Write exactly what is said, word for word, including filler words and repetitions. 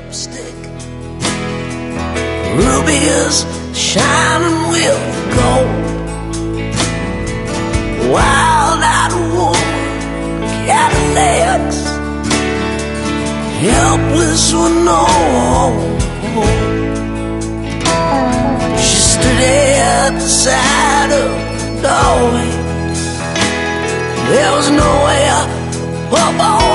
lipstick, rubies shining with gold. Wild-eyed woman, Cadillacs, helpless with no hope. She stood at the side of the doorway. There was nowhere up on